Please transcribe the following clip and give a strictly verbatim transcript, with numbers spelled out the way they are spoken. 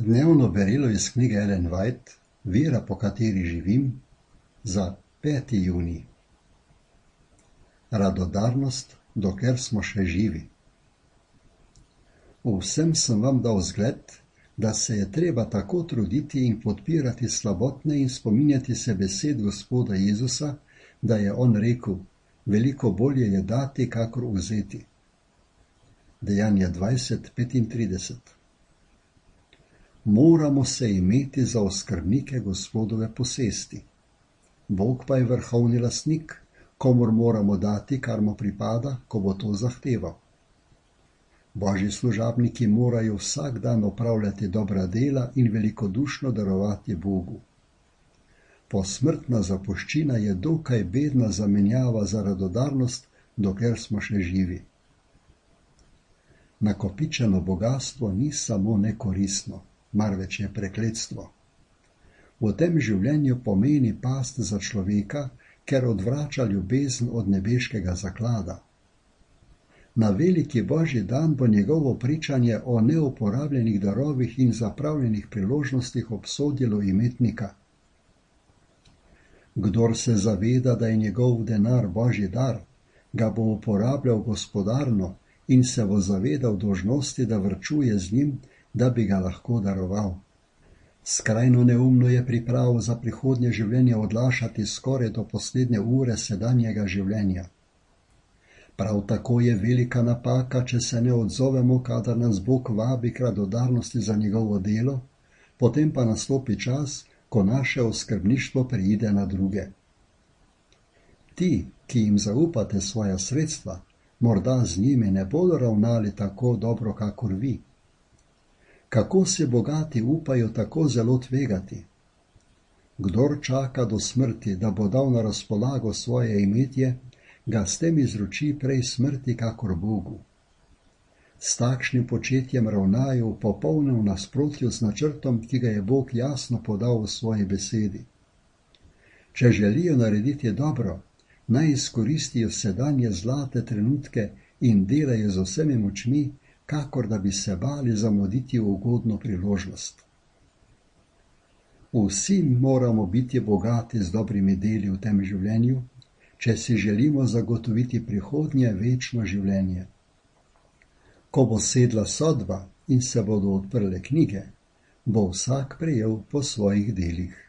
Dnevno berilo iz knjige Ellen White, Vera, po kateri živim, za peti junij. Radodarnost, dokler smo še živi. V vsem sem vam dal zgled, da se je treba tako truditi in podpirati slabotne in spominjati se besed Gospoda Jezusa, da je on rekel, veliko bolje je dati, kakor vzeti. Dejanja dvajset petintrideset. Moramo se imeti za oskrbnike Gospodove posesti. Bog pa je vrhovni lastnik, komur moramo dati, kar mu pripada, ko bo to zahteval. Božji služabniki morajo vsak dan opravljati dobra dela in velikodušno darovati Bogu. Posmrtna zapuščina je dokaj bedna zamenjava za radodarnost, dokler smo še živi. Nakopičeno bogastvo ni samo nekoristno, marveč je prekletstvo. V tem življenju pomeni past za človeka, ker odvrača ljubezen od nebeškega zaklada. Na veliki Božji dan bo njegovo pričanje o neuporabljenih darovih in zapravljenih priložnostih obsodilo imetnika. Kdor se zaveda, da je njegov denar Božji dar, ga bo uporabljal gospodarno in se bo zavedal dolžnosti, da varčuje z njim, da bi ga lahko daroval. Skrajno neumno je pripravo za prihodnje življenje odlašati skoraj do poslednje ure sedanjega življenja. Prav tako je velika napaka, če se ne odzovemo, kadar nas Bog vabi k radodarnosti za njegovo delo, potem pa nastopi čas, ko naše oskrbništvo preide na druge. Ti, ki jim zaupate svoja sredstva, morda z njimi ne bodo ravnali tako dobro, kakor vi. Kako se bogati upajo tako zelo tvegati? Kdor čaka do smrti, da bo dal na razpolago svoje imetje, ga s tem izroči prej smrti kakor Bogu. S takšnim početjem ravnajo v popolnem nasprotju z načrtom, ki ga je Bog jasno podal v svoji besedi. Če želijo narediti dobro, naj izkoristijo sedanje zlate trenutke in delajo z vsemi močmi, kakor da bi se bali zamuditi v ugodno priložnost. Vsi moramo biti bogati z dobrimi deli v tem življenju, če si želimo zagotoviti prihodnje večno življenje. Ko bo sedla sodba in se bodo odprle knjige, bo vsak prejel po svojih delih.